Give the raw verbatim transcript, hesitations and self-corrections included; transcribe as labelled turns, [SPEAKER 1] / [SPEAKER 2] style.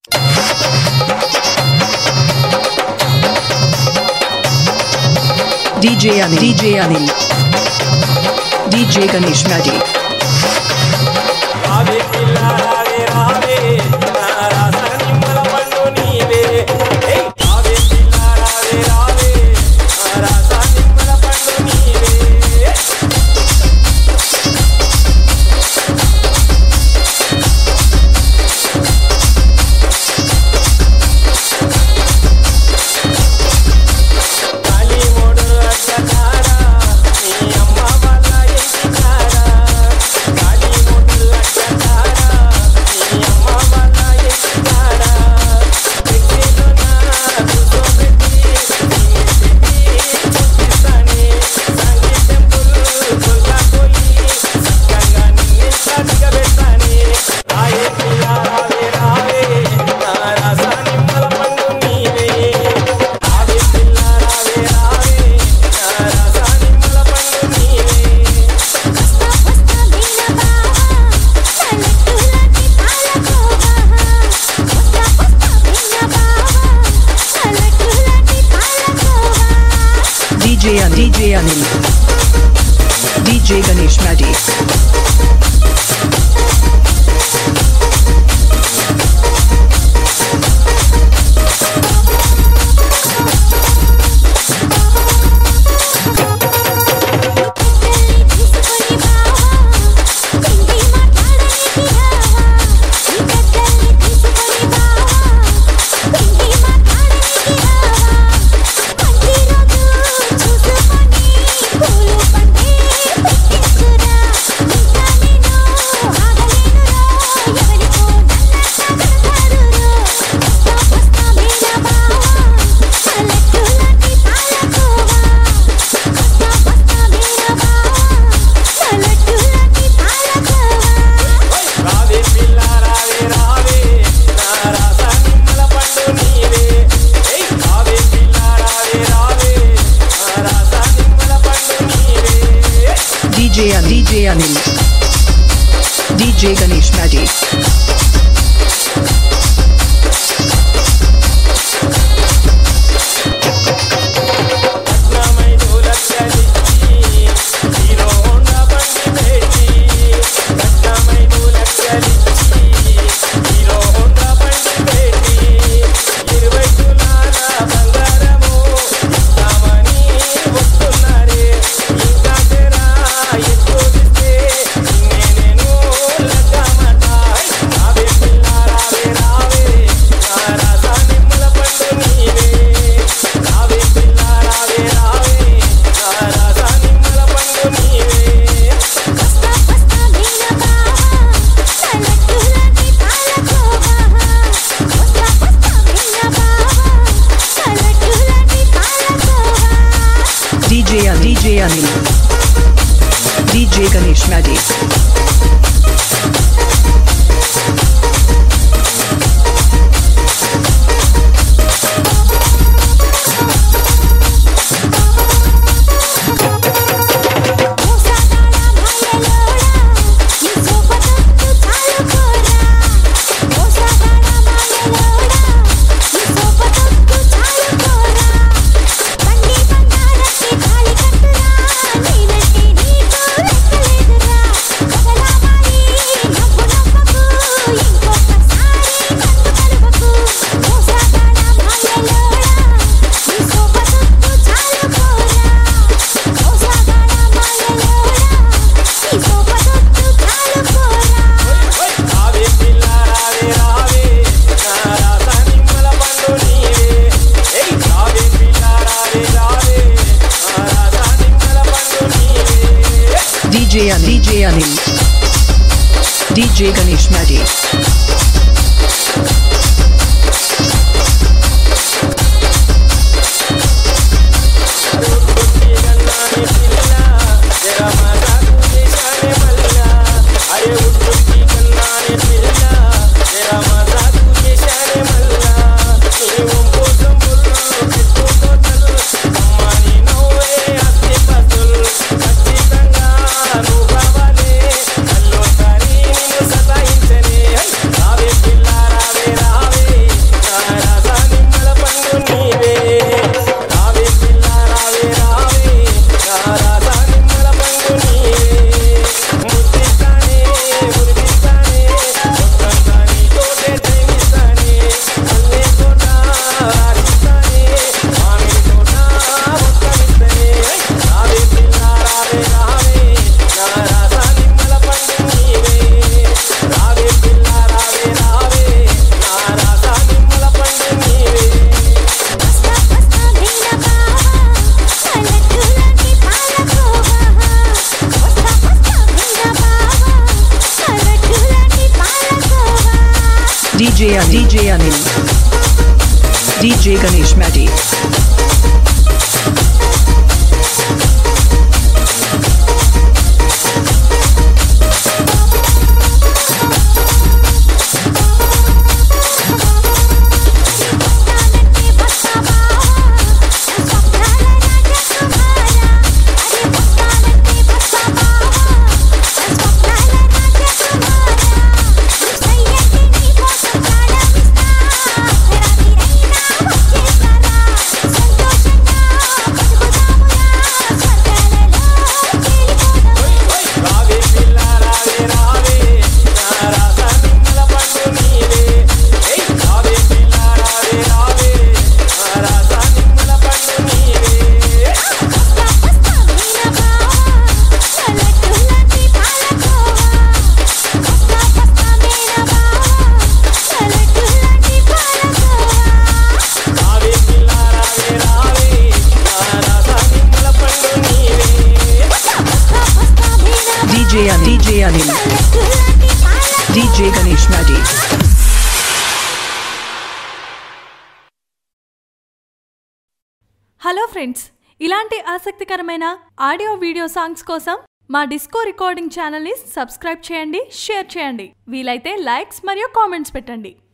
[SPEAKER 1] D J Anil, D J Anil, D J Ganesh Maddy.
[SPEAKER 2] Ave pilla ave ave, rasa nimmala pandu neeve. Hey, ave pilla ave ave, rasa nimmala pandu neeve.
[SPEAKER 1] D J Anil, D J Ganesh Maddy. D J Anil, D J Ganesh Maddy. D J Anil, D J Ganesh Maddy. D J Anil, D J Ganesh Maddy.
[SPEAKER 2] Hey!
[SPEAKER 1] J Anil, D J Ganesh Mati. D J Anil, D J Anil, D J Ganesh Mati.
[SPEAKER 3] Hello friends, ఇలాంటి ఆసక్తికరమైన audio video songs కోసం మా disco recording ఛానల్ని subscribe చేయండి, share చేయండి, వీలైతే likes మరియు comments పెట్టండి.